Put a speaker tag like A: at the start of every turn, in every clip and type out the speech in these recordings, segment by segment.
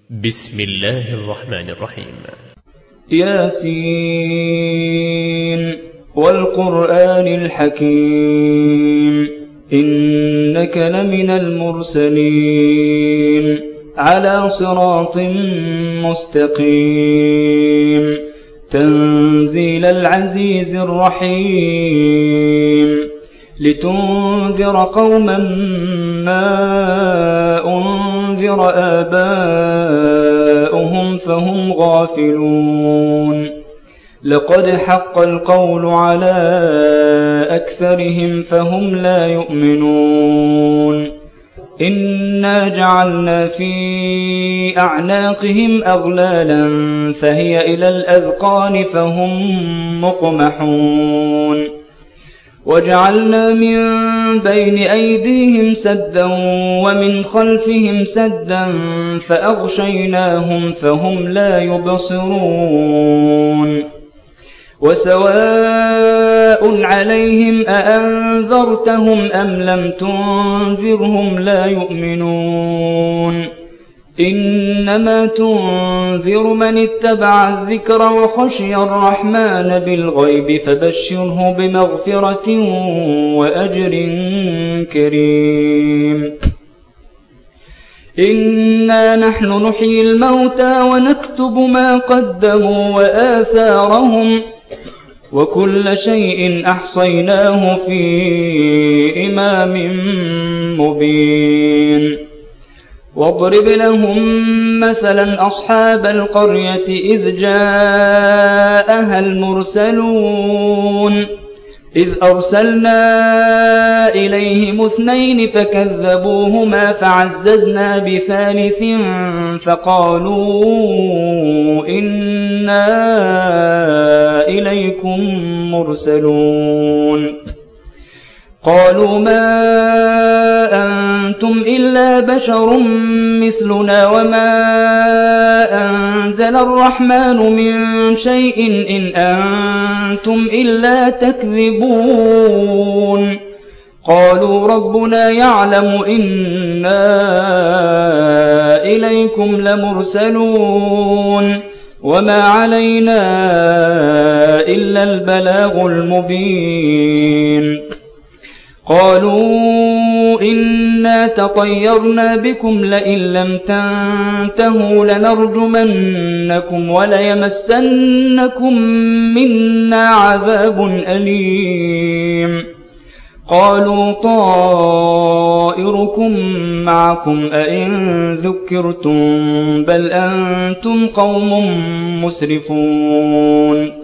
A: بسم الله الرحمن الرحيم.
B: ياسين والقرآن الحكيم إنك لمن المرسلين على صراط مستقيم تنزيل العزيز الرحيم لتنذر قوما ما أنذر آباؤهم فهم غافلون لقد حق القول على أكثرهم فهم لا يؤمنون إنا جعلنا في أعناقهم أغلالا فهي إلى الأذقان فهم مقمحون وجعلنا من بين أيديهم سدا ومن خلفهم سدا فأغشيناهم فهم لا يبصرون وسواء عليهم أأنذرتهم أم لم تنذرهم لا يؤمنون إنما تنذر من اتبع الذكر وخشي الرحمن بالغيب فبشره بمغفرة وأجر كريم إنا نحن نحيي الموتى ونكتب ما قدموا وآثارهم وكل شيء أحصيناه في إمام مبين واضرب لهم مثلا أصحاب القرية إذ جاءها المرسلون إذ أرسلنا إليهم 2 فكذبوهما فعززنا بثالث فقالوا إنا إليكم مرسلون قالوا ما أنتم إلا بشر مثلنا وما أنزل الرحمن من شيء إن أنتم إلا تكذبون قالوا ربنا يعلم إنا إليكم لمرسلون وما علينا إلا البلاغ المبين قالوا إنا تطيرنا بكم لئن لم تنتهوا لنرجمنكم وليمسنكم منا عذاب أليم قالوا طائركم معكم أئن ذكرتم بل أنتم قوم مسرفون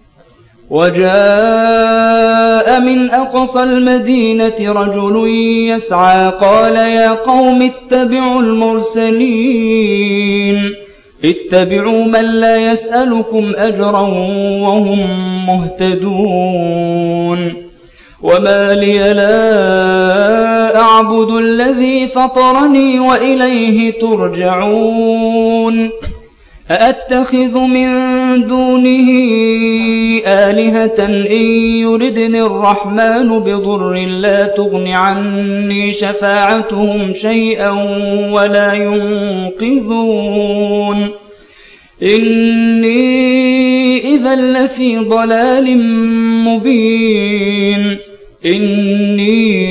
B: وجاء من أقصى المدينة رجل يسعى قال يا قوم اتبعوا المرسلين اتبعوا من لا يسألكم أجرا وهم مهتدون وما لي لا أعبد الذي فطرني وإليه ترجعون أأتخذ من دونه آلهة إن يردني الرحمن بضر لا تغن عني شفاعتهم شيئا ولا ينقذون إني إذا لفي ضلال مبين إني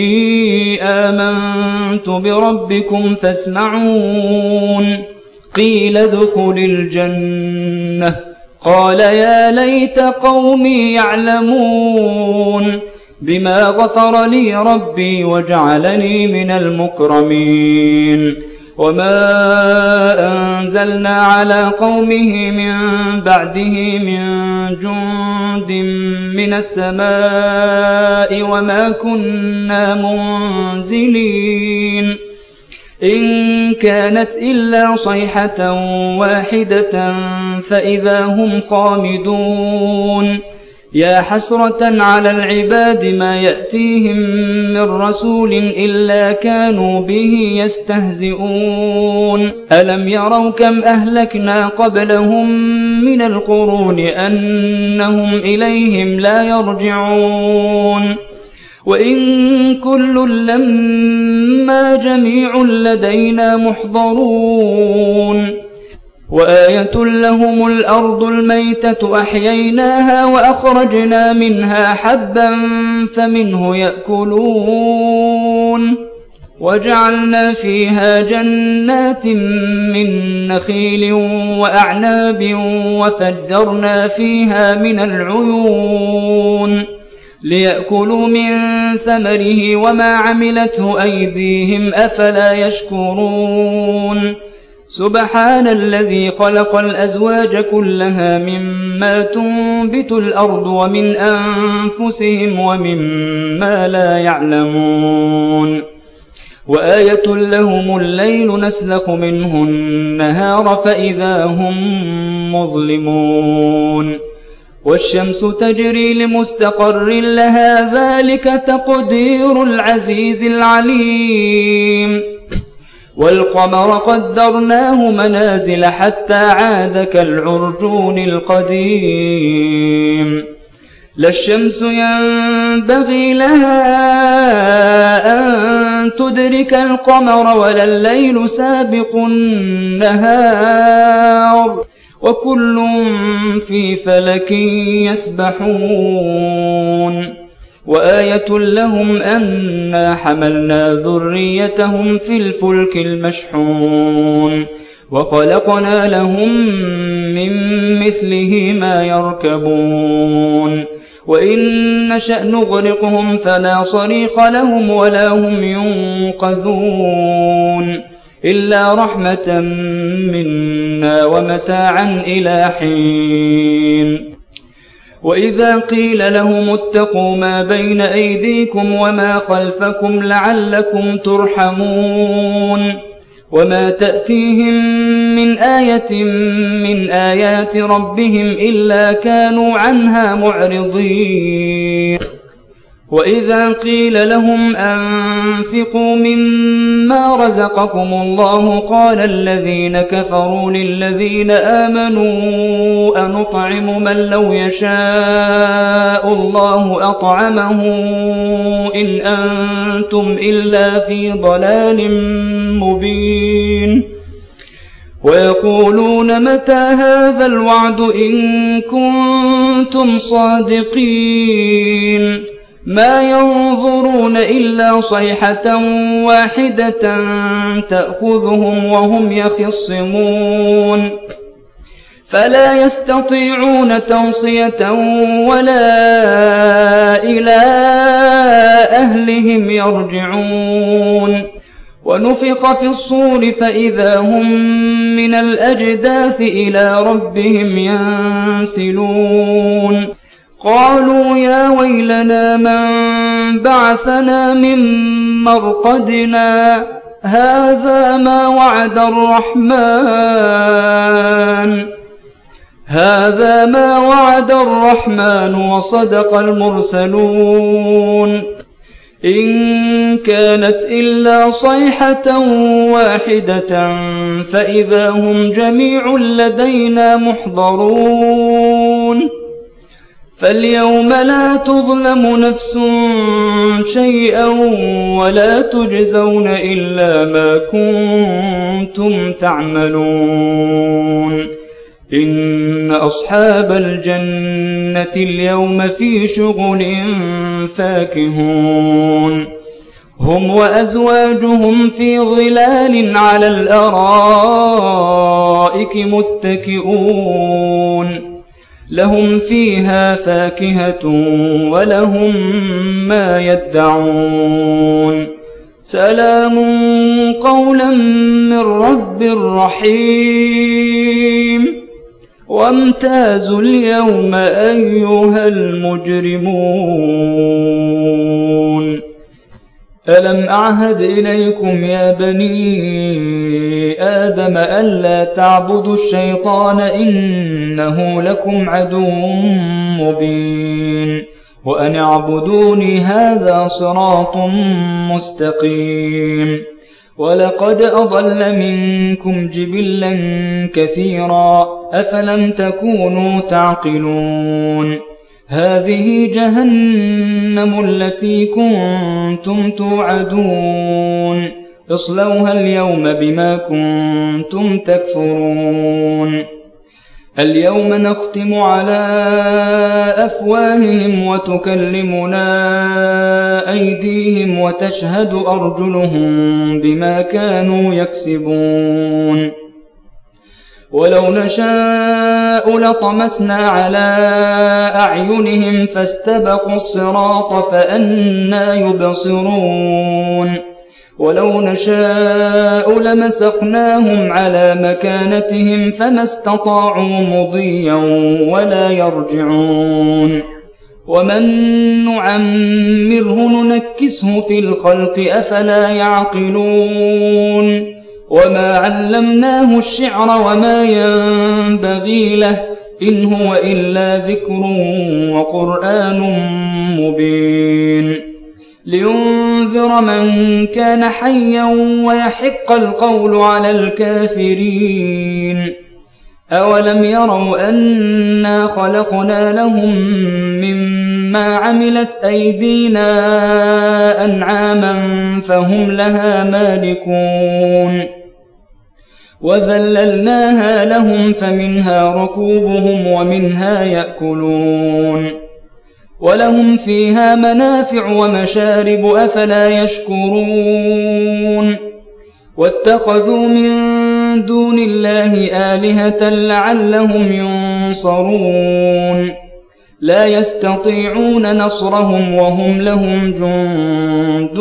B: آمنت بربكم فاسمعون قيل ادخل الجنة قال يا ليت قومي يعلمون بما غفر لي ربي وجعلني من المكرمين وما أنزلنا على قومه من بعده من جند من السماء وما كنا منزلين إن كانت إلا صيحة واحدة فإذا هم خامدون يا حسرة على العباد ما يأتيهم من رسول إلا كانوا به يستهزئون ألم يروا كم أهلكنا قبلهم من القرون أنهم إليهم لا يرجعون وإن كل لما جميع لدينا محضرون وآية لهم الأرض الميتة أحييناها وأخرجنا منها حبا فمنه يأكلون وجعلنا فيها جنات من نخيل وأعناب وفجرنا فيها من العيون ليأكلوا من ثمره وما عملته أيديهم أفلا يشكرون سبحان الذي خلق الأزواج كلها مما تنبت الأرض ومن أنفسهم ومما لا يعلمون وآية لهم الليل نسلخ منه النهار فإذا هم مظلمون والشمس تجري لمستقر لها ذلك تقدير العزيز العليم والقمر قدرناه منازل حتى عاد كالعرجون القديم لا الشمس ينبغي لها أن تدرك القمر ولا الليل سابق النهار وكل في فلك يسبحون وآية لهم أنا حملنا ذريتهم في الفلك المشحون وخلقنا لهم من مثله ما يركبون وإن نشأ نغرقهم فلا صريخ لهم ولا هم ينقذون إلا رحمة منا ومتاعا إلى حين وإذا قيل لهم اتقوا ما بين أيديكم وما خلفكم لعلكم ترحمون وما تأتيهم من آية من آيات ربهم إلا كانوا عنها معرضين وإذا قيل لهم أنفقوا مما رزقكم الله قال الذين كفروا للذين آمنوا أنطعم من لو يشاء الله أطعمه إن أنتم إلا في ضلال مبين ويقولون متى هذا الوعد إن كنتم صادقين ما ينظرون إلا صيحة واحدة تأخذهم وهم يخصمون فلا يستطيعون توصية ولا إلى أهلهم يرجعون ونفخ في الصور فإذا هم من الأجداث إلى ربهم ينسلون قالوا يا ويلنا من بعثنا من مرقدنا هذا ما وعد الرحمن وصدق المرسلون إن كانت إلا صيحة واحدة فإذا هم جميع لدينا محضرون فاليوم لا تظلم نفس شيئا ولا تجزون إلا ما كنتم تعملون إن أصحاب الجنة اليوم في شغل فاكهون هم وأزواجهم في ظلال على الأرائك متكئون لهم فيها فاكهة ولهم ما يدعون سلام قولا من رب رحيم وامتازوا اليوم أيها المجرمون ألم أعهد إليكم يا بني آدم ألا تعبدوا الشيطان إنه لكم عدو مبين وأن اعبدوني هذا صراط مستقيم ولقد أضل منكم جبلا كثيرا أفلم تكونوا تعقلون هَٰذِهِ جَهَنَّمُ الَّتِي كُنتُمْ تُوعَدُونَ اصْلَوْهَا الْيَوْمَ بِمَا كُنتُمْ تَكْفُرُونَ الْيَوْمَ نَخْتِمُ عَلَىٰ أَفْوَاهِهِمْ وَتُكَلِّمُنَا أَيْدِيهِمْ وَتَشْهَدُ أَرْجُلُهُم بِمَا كَانُوا يَكْسِبُونَ وَلَوْ نَشَاءُ لَطَمَسْنَا عَلَىٰ أَعْيُنِهِمْ فَاسْتَبَقُوا الصِّرَاطَ فَأَنَّىٰ يُبْصِرُونَ وَلَوْ نَشَاءُ لَمَسَخْنَاهُمْ عَلَىٰ مَكَانَتِهِمْ فَمَا اسْتَطَاعُوا مُضِيًّا وَلَا يَرْجِعُونَ وَمَن نُّعَمِّرْهُ نُنَكِّسْهُ فِي الْخَلْقِ ۖ أَفَلَا يَعْقِلُونَ وَمَا عَلَّمْنَاهُ الشِّعْرَ وَمَا يَنبَغِي لَهُ ۚ إِنْ هُوَ إِلَّا ذِكْرٌ وَقُرْآنٌ مُّبِينٌ لِيُنذِرَ مَن كَانَ حَيًّا وَيَحِقَّ الْقَوْلُ عَلَى الْكَافِرِينَ أَوَلَمْ يَرَوْا أَنَّا خَلَقْنَا لَهُم مِّمَّا عَمِلَتْ أَيْدِينَا أَنْعَامًا فَهُمْ لَهَا مَالِكُونَ وَذَلَّلْنَاهَا لَهُمْ فَمِنْهَا رَكُوبُهُمْ وَمِنْهَا يَأْكُلُونَ وَلَهُمْ فِيهَا مَنَافِعُ وَمَشَارِبُ ۖ أَفَلَا يَشْكُرُونَ وَاتَّخَذُوا مِن دُونِ اللَّهِ آلِهَةً لَّعَلَّهُمْ يُنصَرُونَ لَا يَسْتَطِيعُونَ نَصْرَهُمْ وَهُمْ لَهُمْ جُندٌ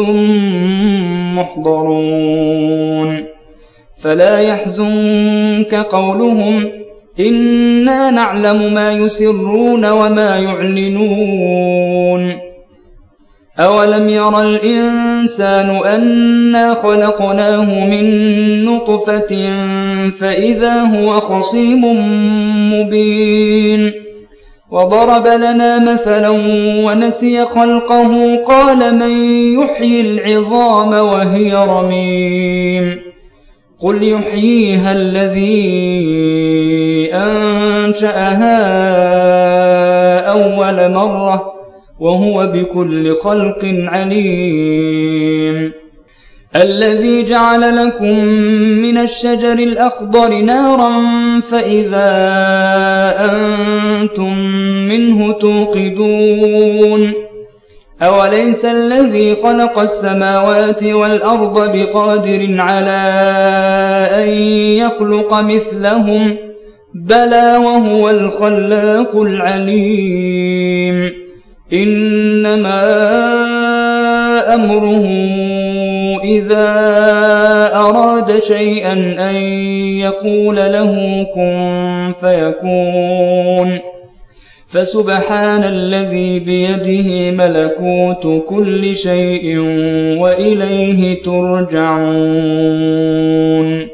B: مُّحْضَرُونَ فَلَا يَحْزُنكَ قَوْلُهُمْ ۘ إِنَّا نَعْلَمُ مَا يُسِرُّونَ وَمَا يُعْلِنُونَ أَوَلَمْ يَرَ الْإِنسَانُ أَنَّا خَلَقْنَاهُ مِن نُّطْفَةٍ فَإِذَا هُوَ خَصِيمٌ مُّبِينٌ وَضَرَبَ لَنَا مَثَلًا وَنَسِيَ خَلْقَهُ قَالَ مَن يُحْيِي الْعِظَامَ وَهِيَ رَمِيمٌ قُلْ يُحْيِيهَا الَّذِي أَنشَأَهَا أَوَّلَ مَرَّةٍ وَهُوَ بِكُلِّ خَلْقٍ عَلِيمٌ الَّذِي جَعَلَ لَكُم مِّنَ الشَّجَرِ الْأَخْضَرِ نَارًا فَإِذَا أَنتُم مِّنْهُ تُوقِدُونَ أَوَلَيْسَ الَّذِي خَلَقَ السَّمَاوَاتِ وَالْأَرْضَ بِقَادِرٍ عَلَىٰ أَن يَخْلُقَ مِثْلَهُم ۚ بَلَىٰ وَهُوَ الْخَلَّاقُ الْعَلِيمُ إِنَّمَا أَمْرُهُ إِذَا أَرَادَ شَيْئًا أَن يَقُولَ لَهُ كُن فَيَكُونُ فَسُبْحَانَ الَّذِي بِيَدِهِ مَلَكُوتُ كُلِّ شَيْءٍ وَإِلَيْهِ تُرْجَعُونَ